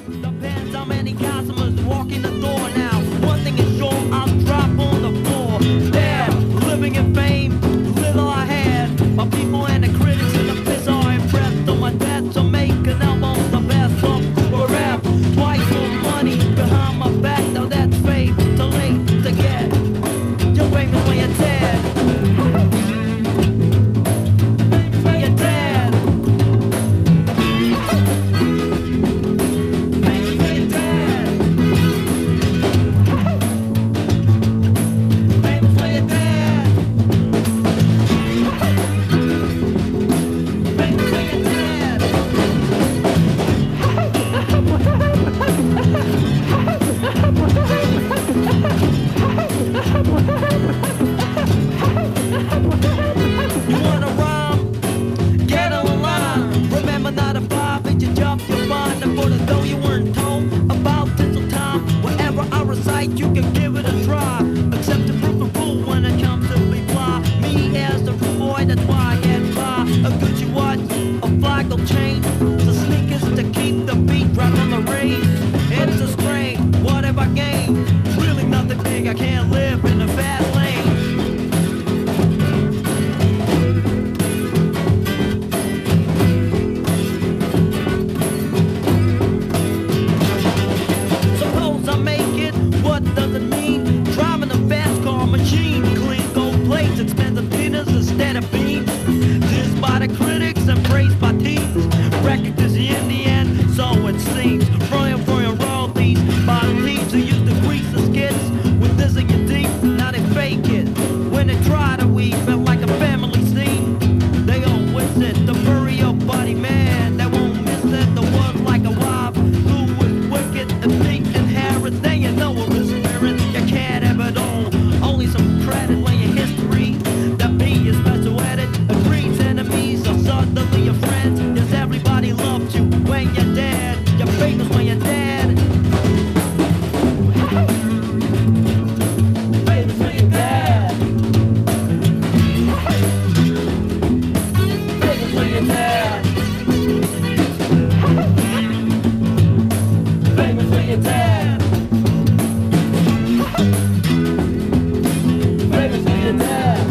Depends how many customers walk in the door now. One thing is sure, I'll drop on the floor. There, living in fame, little I had. My people and the critics and the piss are impressed on my death. So make an album the best song for rap. Twice more money behind my back. Now that's fate, too late to get. You're famous when you're dead. When you're dead. Famous when you're dead. Famous when you're dead. Famous when you're dead. You wanna rhyme? Get on the line. Remember not a five, if you jump, you'll find the for the though you weren't told about tinsel time. Wherever I recite, you can give it a try. Accept the proof of rule when it comes to reply. Me as the rude boy, that's why I get by. A Gucci watch, a flaggle chain, the sneakers to keep the beat right on the range. It's a strain, what have I gained? Really nothing big, I can't live in a fast lane. Suppose I make it, what does it mean? Driving a fast car machine, clean gold plates, expensive dinners instead of beans. Dissed by the critics and praised by teens. Record is in the end, so it seems. Frying for your royalties by the thieves who used to grease the skids with this in your deep. Now they fake it when they try to weave it like a family scene. They always it to bury your buddy, man. They won't miss it. The ones like a wife who is wicked and think inherit. Then you know it is spirit. You can't have it all. Only some credit when your history. That be your special edit. Agrees enemies are suddenly your friends. Yes, everybody loves you when you're dead. You're famous when you're dead. Famous when you're dead. Famous when you're dead. Famous when you're dead. Famous when you're dead.